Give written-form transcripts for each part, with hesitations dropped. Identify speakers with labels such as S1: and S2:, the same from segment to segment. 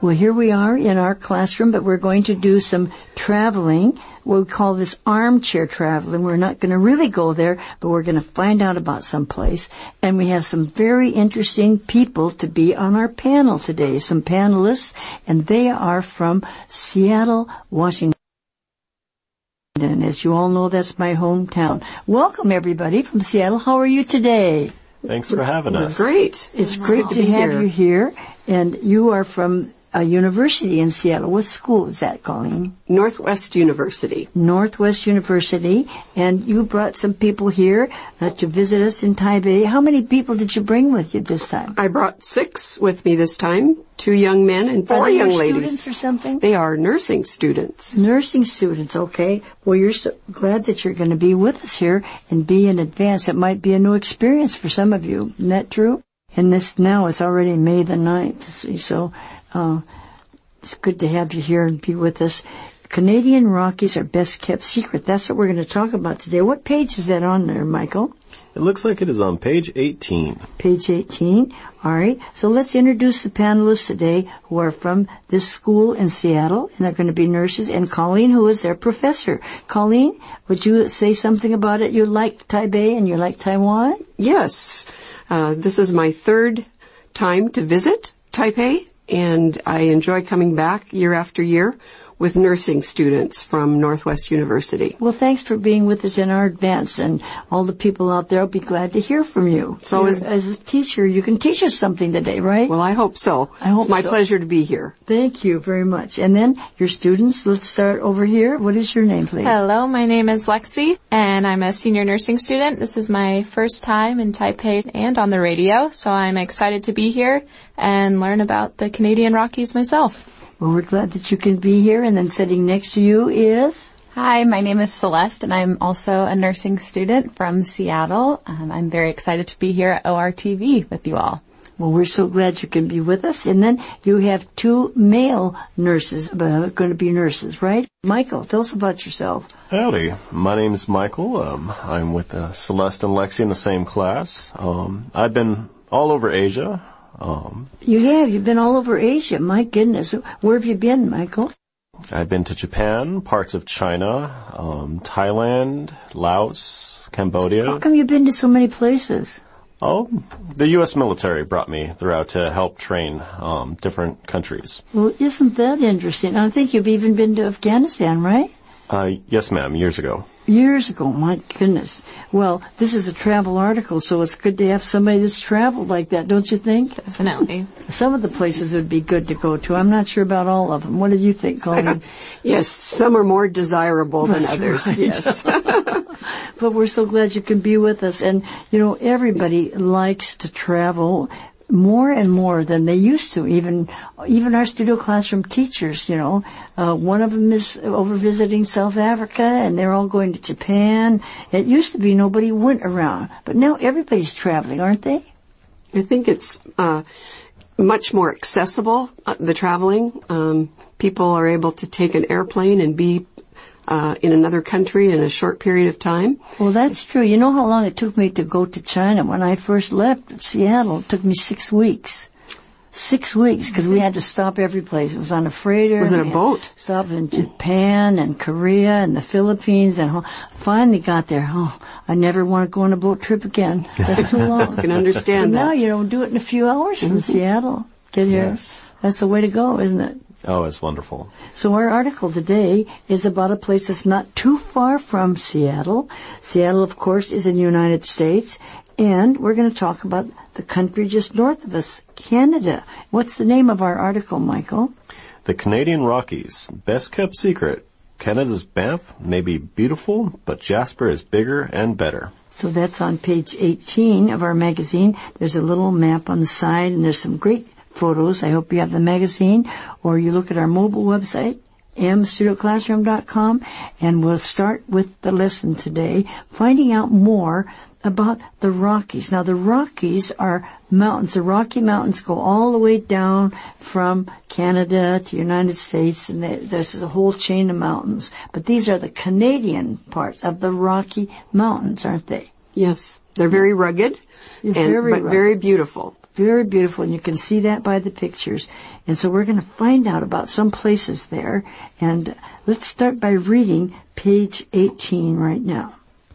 S1: Well, here we are in our classroom, but we're going to do some traveling. We call this armchair traveling. We're not going to really go there, but we're going to find out about some place. And we have some very interesting people to be on our panel today, some panelists, and they are from Seattle, Washington. As you all know, that's my hometown. Welcome, everybody from Seattle. How are you today?
S2: Thanks for having us.
S3: Great.
S1: It's great to have you here. And you are from a university in Seattle. What school is that, Colleen?
S3: Northwest University.
S1: Northwest University. And you brought some people here to visit us in Taipei. How many people did you bring with you this time?
S3: I brought 6 with me this time. 2 young men and 4 young ladies.
S1: Students or something?
S3: They are nursing students.
S1: Nursing students, okay. Well, you're so glad that you're going to be with us here and be in advance. It might be a new experience for some of you. Isn't that true? And this now is already May the 9th. So it's good to have you here and be with us. Canadian Rockies are best kept secret. That's what we're going to talk about today. What page is that on there, Michael?
S2: It looks like it is on page 18.
S1: Page 18. All right. So let's introduce the panelists today who are from this school in Seattle, and they're going to be nurses, and Colleen, who is their professor. Colleen, would you say something about it? You like Taipei and you like Taiwan?
S3: Yes. This is my 3rd time to visit Taipei, and I enjoy coming back year after year with nursing students from Northwest University.
S1: Well, thanks for being with us in our advance, and all the people out there will be glad to hear from you. So as a teacher, you can teach us something today, right?
S3: Well, I hope so. It's my pleasure to be here.
S1: Thank you very much. And then your students, let's start over here. What is your name, please?
S4: Hello, my name is Lexi, and I'm a senior nursing student. This is my first time in Taipei and on the radio, so I'm excited to be here and learn about the Canadian Rockies myself.
S1: Well, we're glad that you can be here. And then sitting next to you is?
S5: Hi, my name is Celeste, and I'm also a nursing student from Seattle. I'm very excited to be here at ORTV with you all.
S1: Well, we're so glad you can be with us. And then you have 2 male nurses, going to be nurses, right? Michael, tell us about yourself.
S2: Howdy. My name is Michael. I'm with Celeste and Lexi in the same class. I've been all over Asia.
S1: You've been all over Asia. My goodness. Where have you been, Michael?
S2: I've been to Japan, parts of China, Thailand, Laos, Cambodia.
S1: How come you've been to so many places?
S2: Oh, the U.S. military brought me throughout to help train different countries.
S1: Well, isn't that interesting? I think you've even been to Afghanistan, right?
S2: Yes, ma'am, years ago.
S1: Years ago, my goodness. Well, this is a travel article, so it's good to have somebody that's traveled like that, don't you think?
S4: Definitely.
S1: Some of the places would be good to go to. I'm not sure about all of them. What do you think, Colleen?
S3: Yes, some are more desirable than others. Right. Yes.
S1: But we're so glad you can be with us. And, everybody likes to travel more and more than they used to. Even our studio classroom teachers, one of them is over visiting South Africa, and they're all going to Japan. It used to be nobody went around, but now everybody's traveling, aren't they?
S3: I think it's much more accessible, the traveling. People are able to take an airplane and be in another country in a short period of time.
S1: Well, that's true. You know how long it took me to go to China? When I first left Seattle, it took me 6 weeks. 6 weeks, because we had to stop every place. It was on a freighter.
S3: Was it a boat?
S1: Stopped in Japan and Korea and the Philippines, and finally got there. I never want to go on a boat trip again. That's too long.
S3: I can understand
S1: but
S3: that.
S1: Now you don't do it in a few hours from Seattle. Get here.
S2: Yes.
S1: That's the way to go, isn't it?
S2: Oh, it's wonderful.
S1: So our article today is about a place that's not too far from Seattle. Seattle, of course, is in the United States. And we're going to talk about the country just north of us, Canada. What's the name of our article, Michael?
S2: The Canadian Rockies, best kept secret. Canada's Banff may be beautiful, but Jasper is bigger and better.
S1: So that's on page 18 of our magazine. There's a little map on the side, and there's some great photos. I hope you have the magazine, or you look at our mobile website, mstudioclassroom.com, and we'll start with the lesson today, finding out more about the Rockies. Now, the Rockies are mountains. The Rocky Mountains go all the way down from Canada to the United States, and there's a whole chain of mountains. But these are the Canadian parts of the Rocky Mountains, aren't they?
S3: Yes. They're very rugged, but very beautiful.
S1: very beautiful, and you can see that by the pictures. And so we're going to find out about some places there. And let's start by reading page 18 right now.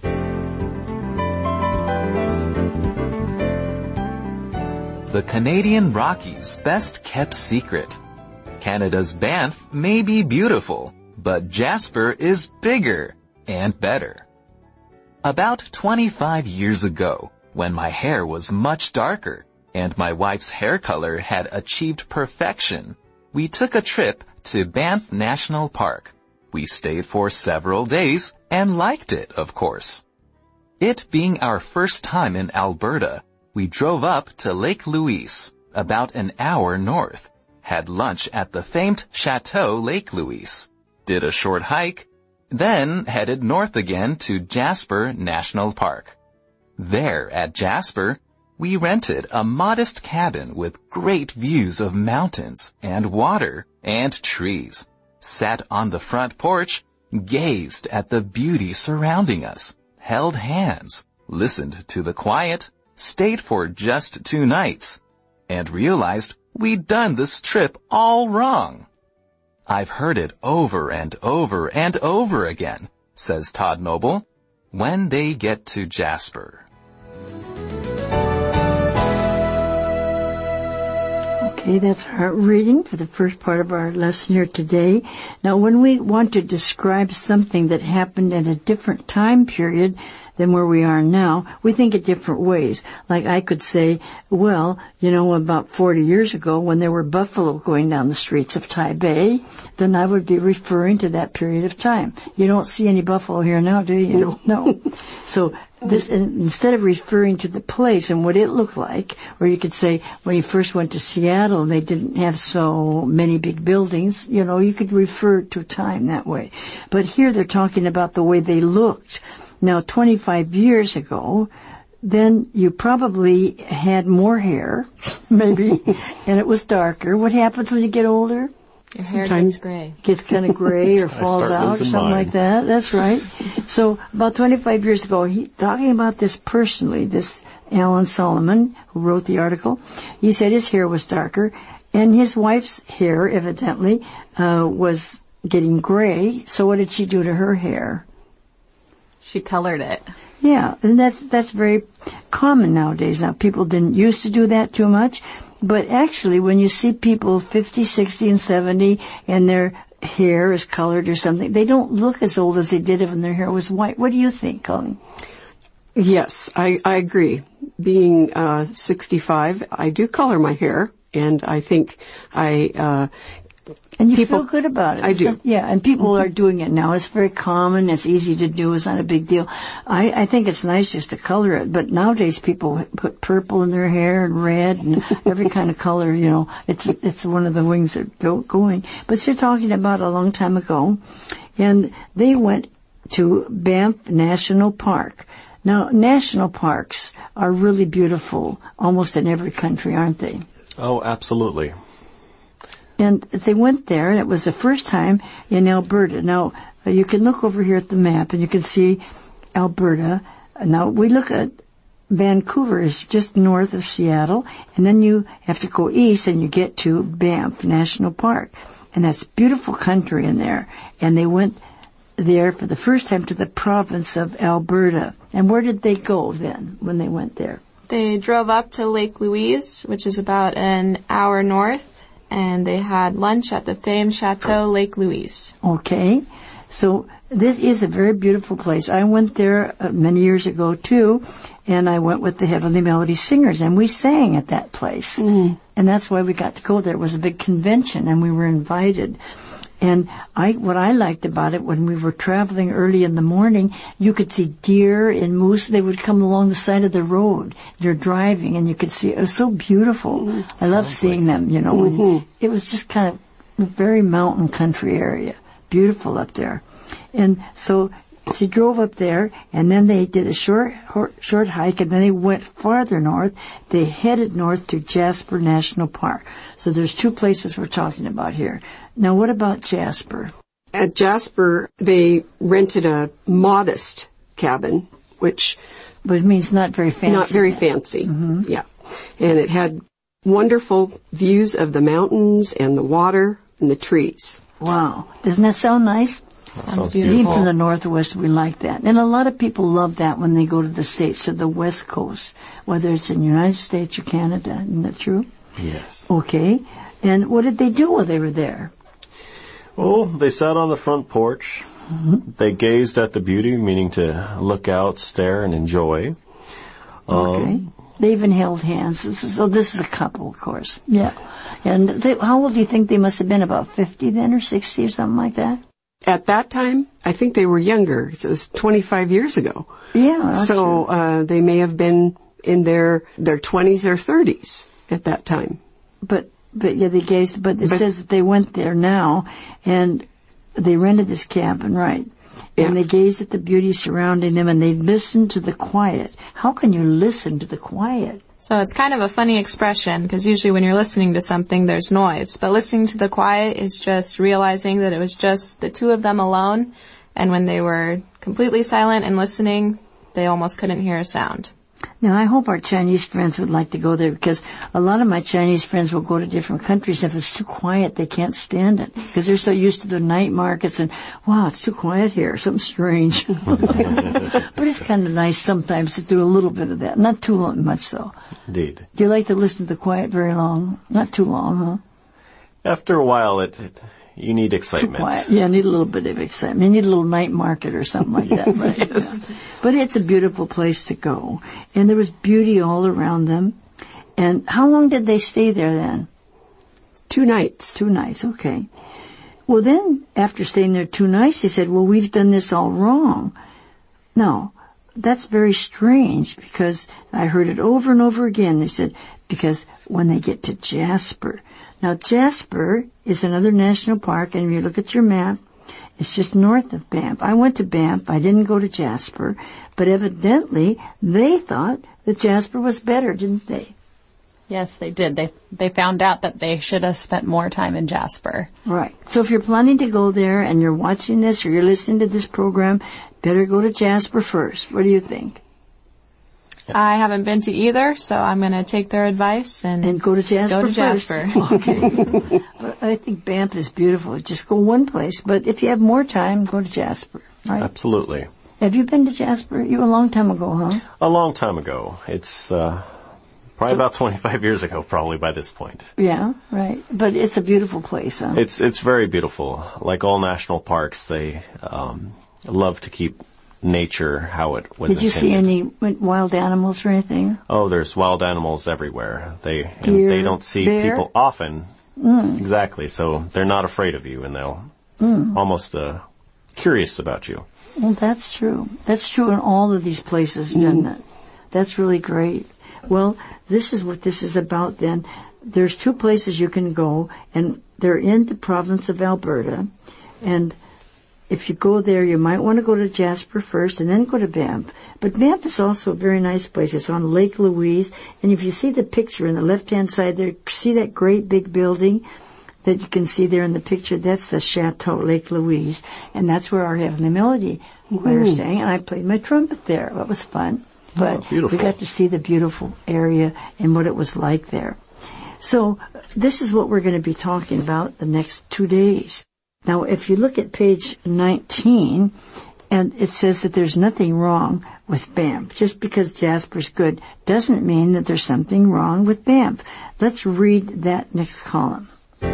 S6: The Canadian Rockies' best kept secret. Canada's Banff may be beautiful, but Jasper is bigger and better. About 25 years ago, when my hair was much darker and my wife's hair color had achieved perfection, we took a trip to Banff National Park. We stayed for several days and liked it, of course. It being our first time in Alberta, we drove up to Lake Louise, about an hour north, had lunch at the famed Chateau Lake Louise, did a short hike, then headed north again to Jasper National Park. There at Jasper, we rented a modest cabin with great views of mountains and water and trees, sat on the front porch, gazed at the beauty surrounding us, held hands, listened to the quiet, stayed for just 2 nights, and realized we'd done this trip all wrong. I've heard it over and over and over again, says Todd Noble, when they get to Jasper.
S1: Okay, that's our reading for the first part of our lesson here today. Now, when we want to describe something that happened in a different time period than where we are now, we think of different ways. Like I could say, well, about 40 years ago when there were buffalo going down the streets of Taipei, then I would be referring to that period of time. You don't see any buffalo here now, do you? No. So this, instead of referring to the place and what it looked like, or you could say when you first went to Seattle, they didn't have so many big buildings, you could refer to time that way. But here they're talking about the way they looked. Now, 25 years ago, then you probably had more hair, maybe, and it was darker. What happens when you get older?
S4: Your hair gets gray.
S1: Gets kind of gray or falls out or something like that. That's right. So about 25 years ago, talking about this personally, this Alan Solomon, who wrote the article, he said his hair was darker, and his wife's hair, evidently, was getting gray. So what did she do to her hair?
S5: She colored it.
S1: Yeah, and that's very common nowadays. Now, people didn't used to do that too much, but actually when you see people 50, 60, and 70 and their hair is colored or something, they don't look as old as they did when their hair was white. What do you think, Colleen?
S3: Yes, I agree. Being 65, I do color my hair, and I think
S1: and you feel good about it.
S3: I do.
S1: Yeah, and people are doing it now. It's very common. It's easy to do. It's not a big deal. I think it's nice just to color it, but nowadays people put purple in their hair and red and every kind of color, It's one of the wings that go going. But you're talking about a long time ago, and they went to Banff National Park. Now, national parks are really beautiful almost in every country, aren't they?
S2: Oh, absolutely.
S1: And they went there, and it was the first time in Alberta. Now, you can look over here at the map, and you can see Alberta. Now, we look at Vancouver is just north of Seattle, and then you have to go east, and you get to Banff National Park. And that's beautiful country in there. And they went there for the first time to the province of Alberta. And where did they go then when they went there?
S4: They drove up to Lake Louise, which is about an hour north, and they had lunch at the famed Chateau Lake Louise.
S1: Okay. So this is a very beautiful place. I went there many years ago, too, and I went with the Heavenly Melody Singers, and we sang at that place. And that's why we got to go there. It was a big convention, and we were invited. And what I liked about it, when we were traveling early in the morning, you could see deer and moose. They would come along the side of the road. They're driving, and you could see. It was so beautiful. I love seeing them, It was just kind of a very mountain country area. Beautiful up there. And so she drove up there, and then they did a short hike, and then they went farther north. They headed north to Jasper National Park. So there's 2 places we're talking about here. Now, what about Jasper?
S3: At Jasper, they rented a modest cabin, which
S1: means not very fancy.
S3: Not very fancy, yeah. And it had Wonderful views of the mountains and the water and the trees.
S1: Wow. Doesn't that sound nice?
S2: Sounds
S1: Being
S2: beautiful.
S1: from the Northwest, we like that. And a lot of people love that when they go to the States, to the West Coast, whether it's in the United States or Canada. Isn't that true?
S2: Yes.
S1: Okay. And what did they do while they were there?
S2: Oh, they sat on the front porch. Mm-hmm. They gazed at the beauty, meaning to look out, stare, and enjoy.
S1: Okay. They even held hands. This is a couple, of course. Yeah. And how old do you think they must have been? About 50 then, or 60 or something like that?
S3: At that time, I think they were younger. It was 25 years ago.
S1: Yeah.
S3: So they may have been in their 20s or 30s at that time.
S1: But yeah, they gazed. But it says that they went there now, and they rented this cabin, right?
S3: Yeah.
S1: And they gazed at the beauty surrounding them, and they listened to the quiet. How can you listen to the quiet?
S4: So it's kind of a funny expression, because usually when you're listening to something, there's noise. But listening to the quiet is just realizing that it was just the two of them alone, and when they were completely silent and listening, they almost couldn't hear a sound.
S1: Now, I hope our Chinese friends would like to go there, because a lot of my Chinese friends will go to different countries. If it's too quiet, they can't stand it, because they're so used to the night markets and, wow, it's too quiet here, something strange. But it's kind of nice sometimes to do a little bit of that. Not too much, though.
S2: Indeed.
S1: Do you like to listen to the quiet very long? Not too long, huh?
S2: After a while, you need excitement.
S1: Too quiet. Yeah, need a little bit of excitement. You need a little night market or something like that, right?
S3: Yes.
S1: Yeah. But it's a beautiful place to go. And there was beauty all around them. And how long did they stay there then?
S3: 2 nights.
S1: 2 nights, okay. Well, then, after staying there 2 nights, he said, well, we've done this all wrong. No, that's very strange, because I heard it over and over again. They said, because when they get to Jasper. Now, Jasper is another national park, and if you look at your map, it's just north of Banff. I went to Banff. I didn't go to Jasper. But evidently, they thought that Jasper was better, didn't they?
S5: Yes, they did. They found out that they should have spent more time in Jasper.
S1: Right. So if you're planning to go there and you're watching this or you're listening to this program, better go to Jasper first. What do you think?
S4: I haven't been to either, so I'm going to take their advice and
S1: go to Jasper.
S4: Go to Jasper.
S1: Okay. But I think Banff is beautiful. Just go one place. But if you have more time, go to Jasper. Right?
S2: Absolutely.
S1: Have you been to Jasper? You a long time ago, huh?
S2: A long time ago. It's probably about 25 years ago, probably by this point.
S1: Yeah, right. But it's a beautiful place, huh?
S2: It's very beautiful. Like all national parks, they love to keep nature how it was
S1: Did you see any wild animals or anything?
S2: Oh, there's wild animals everywhere. They don't see
S1: bear?
S2: people often. Exactly. So they're not afraid of you, and they'll almost curious about you.
S1: Well, that's true. That's true in all of these places, isn't it? That's really great. Well, this is what this is about then. There's 2 places you can go, and they're in the province of Alberta. And if you go there, you might want to go to Jasper first and then go to Banff. But Banff is also a very nice place. It's on Lake Louise. And if you see the picture on the left-hand side there, see that great big building that you can see there in the picture? That's the Chateau Lake Louise. And that's where our Heavenly Melody choir sang. And I played my trumpet there. That was fun. But we got to see the beautiful area and what it was like there. So this is what we're going to be talking about the next 2 days. Now, if you look at page 19, and it says that there's nothing wrong with Banff. Just because Jasper's good doesn't mean that there's something wrong with Banff. Let's read that next column.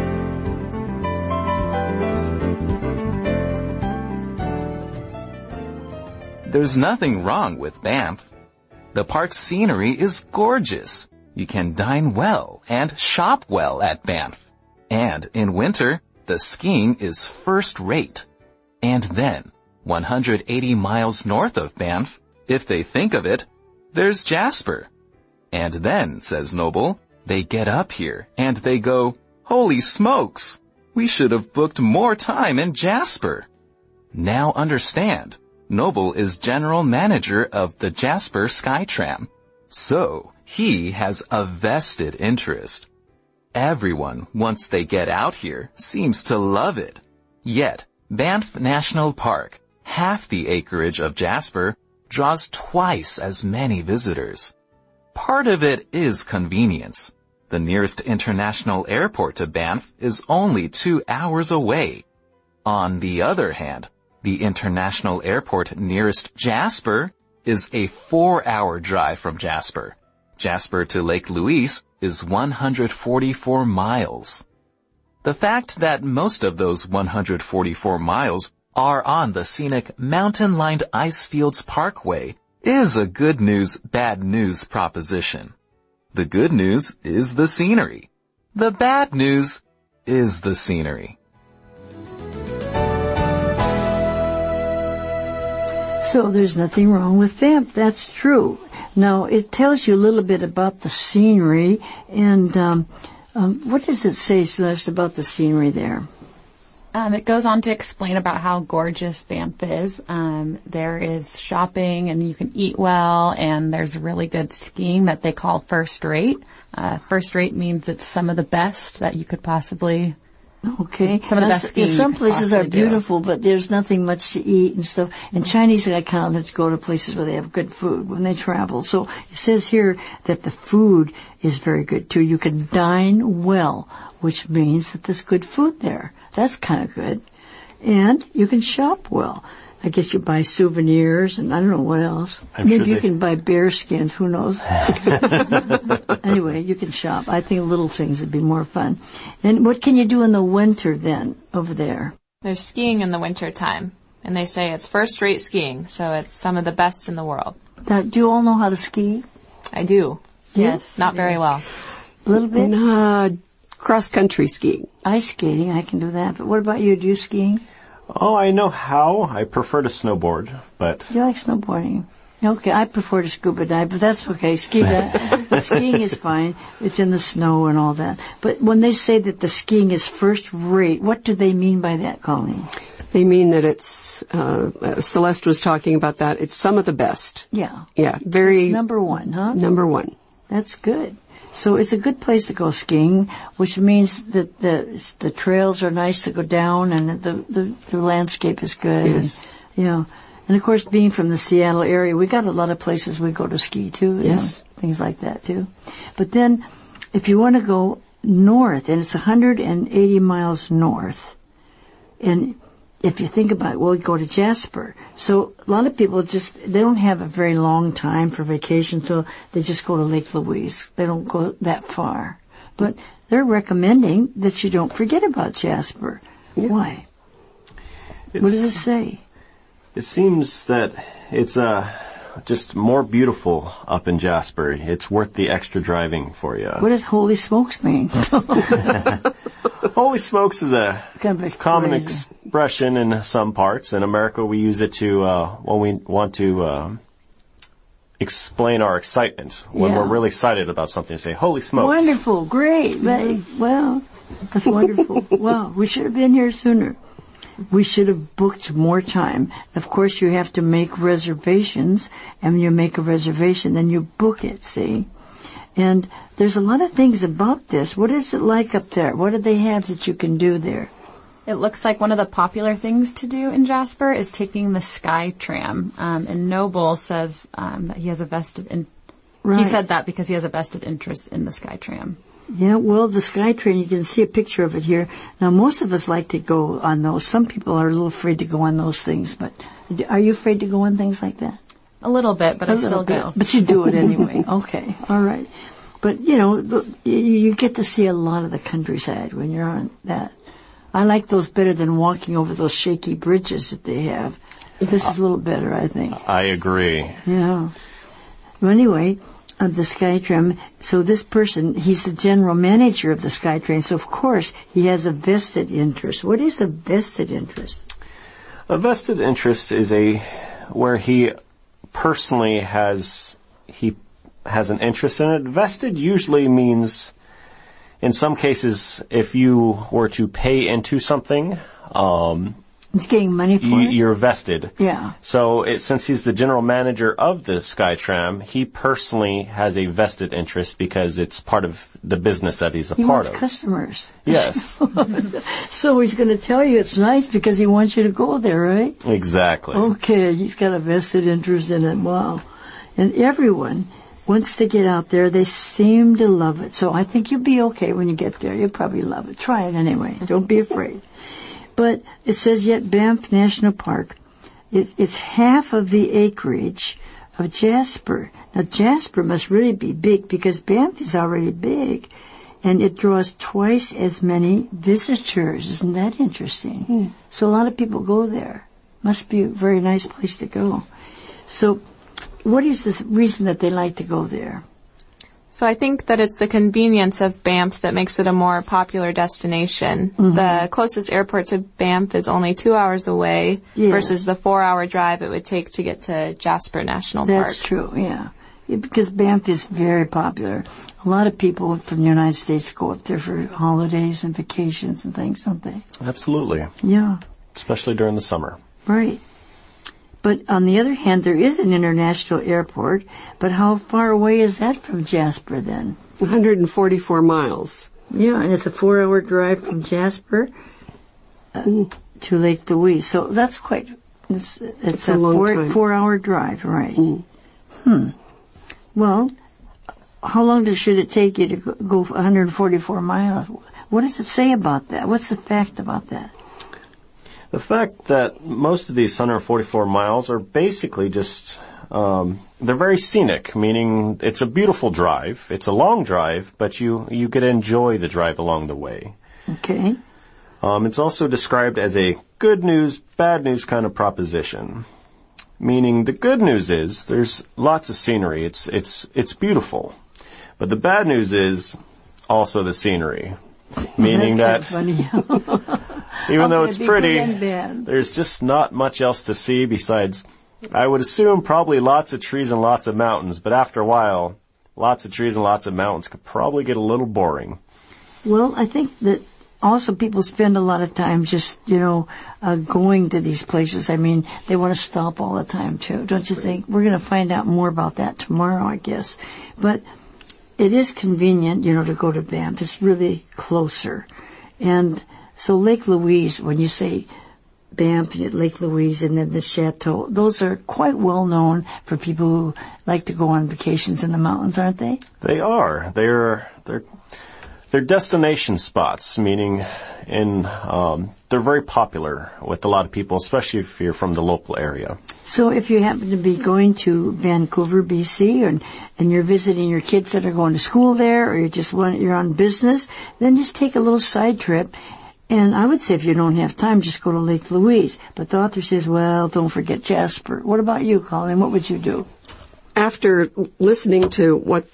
S6: There's nothing wrong with Banff. The park's scenery is gorgeous. You can dine well and shop well at Banff. And in winter, the skiing is first rate. And then, 180 miles north of Banff, if they think of it, there's Jasper. And then, says Noble, they get up here and they go, holy smokes, we should have booked more time in Jasper. Now understand, Noble is general manager of the Jasper Skytram. So, he has a vested interest. Everyone, once they get out here, seems to love it. Yet, Banff National Park, half the acreage of Jasper, draws twice as many visitors. Part of it is convenience, The nearest international airport to Banff is only 2 hours away. On the other hand, the international airport nearest Jasper is a 4-hour drive from Jasper. Jasper to Lake Louise is 144 miles. The fact that most of those 144 miles are on the scenic mountain-lined Icefields Parkway is a good news, bad news proposition. The good news is the scenery. The bad news is the scenery.
S1: So there's nothing wrong with Banff. That's true. Now, it tells you a little bit about the scenery, and what does it say, Celeste, about the scenery there?
S5: It goes on to explain about how gorgeous Banff is. There is shopping, and you can eat well, and there's really good skiing that they call first rate. First rate means it's some of the best that you could possibly.
S1: Okay.
S5: Some of the best skiing.
S1: Some places are
S5: possibly
S1: beautiful, but there's nothing much to eat and stuff. And Chinese accountants go to places where they have good food when they travel. So it says here that the food is very good too. You can dine well, which means that there's good food there. That's kind of good. And you can shop well. I guess you buy souvenirs and I don't know what else. Maybe you can buy bear skins. Who knows? Anyway, you can shop. I think little things would be more fun. And what can you do in the winter then over there?
S4: There's skiing in the winter time, and they say it's first-rate skiing, so it's some of the best in the world.
S1: Now, do you all know how to ski?
S4: I do.
S5: Yes.
S4: Not very well.
S1: A little bit?
S3: Cross-country skiing.
S1: Ice skating, I can do that. But what about you? Do you skiing?
S2: Oh, I know how. I prefer to snowboard, but...
S1: You like snowboarding? Okay, I prefer to scuba dive, but that's okay. Skiing is fine. It's in the snow and all that. But when they say that the skiing is first rate, what do they mean by that, Colleen?
S3: They mean that it's, Celeste was talking about that, it's some of the best.
S1: Yeah.
S3: Yeah, very...
S1: It's number one, huh?
S3: Number one.
S1: That's good. So it's a good place to go skiing, which means that the trails are nice to go down and the landscape is good.
S3: Yes.
S1: And, and of course, being from the Seattle area, we got a lot of places we go to ski too.
S3: Yes.
S1: Things like that too. But then, if you want to go north, and it's 180 miles north, and if you think about it, we go to Jasper. So a lot of people they don't have a very long time for vacation, so they just go to Lake Louise. They don't go that far. But they're recommending that you don't forget about Jasper. Yeah. Why? What does it say?
S2: It seems that it's just more beautiful up in Jasper. It's worth the extra driving for you.
S1: What does holy smokes mean?
S2: Holy smokes is a
S1: kind of
S2: common expression in some parts. In America, we use it to when we want to explain our excitement. When we're really excited about something, say, holy smokes.
S1: Wonderful, great, right? Well, that's wonderful. Wow, we should have been here sooner. We should have booked more time. Of course, you have to make reservations, and when you make a reservation, then you book it, see? And there's a lot of things about this. What is it like up there? What do they have that you can do there?
S5: It looks like one of the popular things to do in Jasper is taking the Sky Tram. And Noble says that he has a vested He said that because he has a vested interest in the Sky Tram.
S1: Yeah, well, the SkyTrain, you can see a picture of it here. Now, most of us like to go on those. Some people are a little afraid to go on those things, but are you afraid to go on things like that?
S5: A little bit, but I still go.
S1: But you do it anyway. Okay, all right. But, you get to see a lot of the countryside when you're on that. I like those better than walking over those shaky bridges that they have. This is a little better, I think.
S2: I agree.
S1: Yeah. Well, anyway... the SkyTram. So this person, he's the general manager of the SkyTrain. So of course he has a vested interest. What is a vested interest?
S2: A vested interest is where he personally has an interest in it. Vested usually means, in some cases, if you were to pay into something,
S1: it's getting money for it?
S2: You're vested.
S1: Yeah.
S2: So since he's the general manager of the SkyTram, he personally has a vested interest because it's part of the business that he's a part of.
S1: He wants customers.
S2: Yes.
S1: So he's going to tell you it's nice because he wants you to go there, right?
S2: Exactly.
S1: Okay, he's got a vested interest in it. Wow. And everyone once they get out there, they seem to love it. So I think you'll be okay when you get there. You'll probably love it. Try it anyway. Don't be afraid. But it says yet Banff National Park, it's half of the acreage of Jasper. Now Jasper must really be big because Banff is already big, and it draws twice as many visitors. Isn't that interesting? So a lot of people go there. Must be a very nice place to go. So what is the reason that they like to go there?
S4: So I think that it's the convenience of Banff that makes it a more popular destination. The closest airport to Banff is only 2 hours away versus the 4-hour drive it would take to get to Jasper National Park.
S1: That's true, yeah. Because Banff is very popular. A lot of people from the United States go up there for holidays and vacations and things, don't they?
S2: Absolutely.
S1: Yeah.
S2: Especially during the summer.
S1: Right. But on the other hand, there is an international airport, but how far away is that from Jasper then?
S3: 144 miles.
S1: Yeah, and it's a 4-hour drive from Jasper to Lake Louise. So that's it's a
S3: long time.
S1: 4-hour drive, right? Well, how long should it take you to go 144 miles? What does it say about that? What's the fact about that?
S2: The fact that most of these 144 miles are basically just, they're very scenic, meaning it's a beautiful drive. It's a long drive, but you get to enjoy the drive along the way.
S1: Okay.
S2: It's also described as a good news, bad news kind of proposition. Meaning the good news is there's lots of scenery. It's beautiful. But the bad news is also the scenery. Meaning
S1: That's
S2: that
S1: funny.
S2: even though it's
S1: Good
S2: pretty,
S1: and bad.
S2: there's just not much else to see besides, I would assume, probably lots of trees and lots of mountains. But after a while, lots of trees and lots of mountains could probably get a little boring.
S1: Well, I think that also people spend a lot of time just, going to these places. I mean, they want to stop all the time too, don't you think? We're going to find out more about that tomorrow, I guess. But it is convenient, to go to Banff. It's really closer. And so Lake Louise, when you say Banff, Lake Louise, and then the Chateau, those are quite well known for people who like to go on vacations in the mountains, aren't they?
S2: They are. They're destination spots, meaning they're very popular with a lot of people, especially if you're from the local area.
S1: So if you happen to be going to Vancouver, BC, and you're visiting your kids that are going to school there, or you're on business, then just take a little side trip. And I would say if you don't have time, just go to Lake Louise. But the author says, well, don't forget Jasper. What about you, Colleen? What would you do?
S3: After listening to what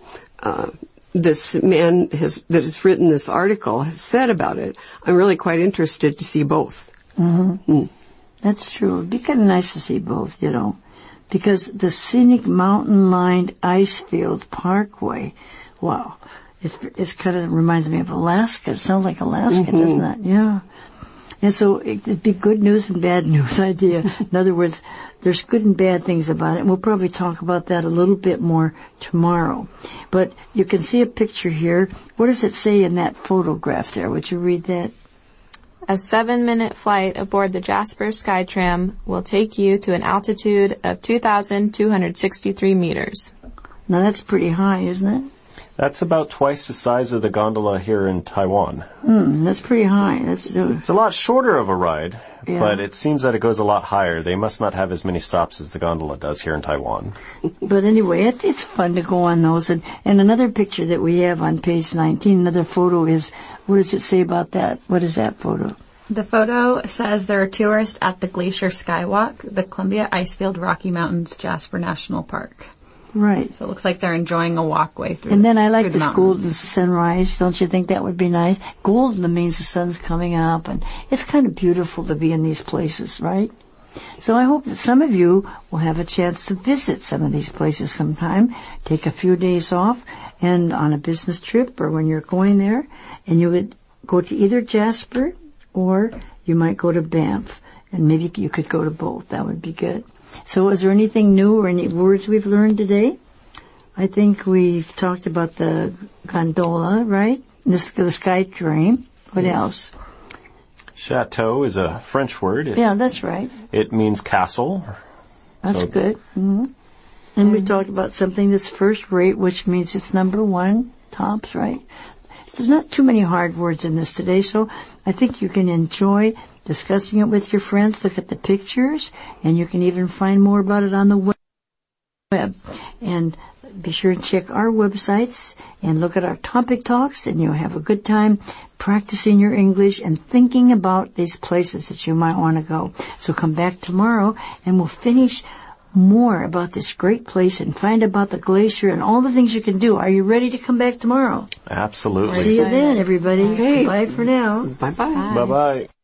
S3: this man that has written this article has said about it, I'm really quite interested to see both.
S1: That's true. It'd be kind of nice to see both, because the scenic mountain-lined Icefield Parkway, wow, it's kind of reminds me of Alaska. It sounds like Alaska, doesn't it? Yeah. And so it'd be good news and bad news idea. In other words, there's good and bad things about it, and we'll probably talk about that a little bit more tomorrow. But you can see a picture here. What does it say in that photograph there? Would you read that?
S4: A 7-minute flight aboard the Jasper Skytram will take you to an altitude of 2,263 meters.
S1: Now that's pretty high, isn't it?
S2: That's about twice the size of the gondola here in Taiwan.
S1: That's pretty high.
S2: It's a lot shorter of a ride,
S1: Yeah.
S2: but it seems that it goes a lot higher. They must not have as many stops as the gondola does here in Taiwan.
S1: But anyway, it's fun to go on those. And another picture that we have on page 19, another photo is, what does it say about that? What is that photo?
S5: The photo says there are tourists at the Glacier Skywalk, the Columbia Icefield Rocky Mountains Jasper National Park.
S1: Right.
S5: So it looks like they're enjoying a walkway through.
S1: And then I like
S5: through the
S1: this
S5: mountains.
S1: golden sunrise. Don't you think that would be nice? Golden means the sun's coming up, and it's kind of beautiful to be in these places, right? So I hope that some of you will have a chance to visit some of these places sometime. Take a few days off and on a business trip or when you're going there, and you would go to either Jasper or you might go to Banff, and maybe you could go to both. That would be good. So is there anything new or any words we've learned today? I think we've talked about the gondola, right? The Skytram. What else?
S2: Chateau is a French word.
S1: Yeah, that's right.
S2: It means castle.
S1: That's
S2: So-
S1: good. And And we talked about something that's first rate, which means it's number one, tops, right? There's not too many hard words in this today, so I think you can enjoy discussing it with your friends. Look at the pictures, and you can even find more about it on the web. And be sure to check our websites and look at our topic talks, and you'll have a good time practicing your English and thinking about these places that you might want to go. So come back tomorrow, and we'll finish more about this great place and find about the glacier and all the things you can do. Are you ready to come back tomorrow?
S2: Absolutely.
S1: See you then, everybody. Okay. Bye for now.
S3: Bye-bye.
S2: Bye-bye.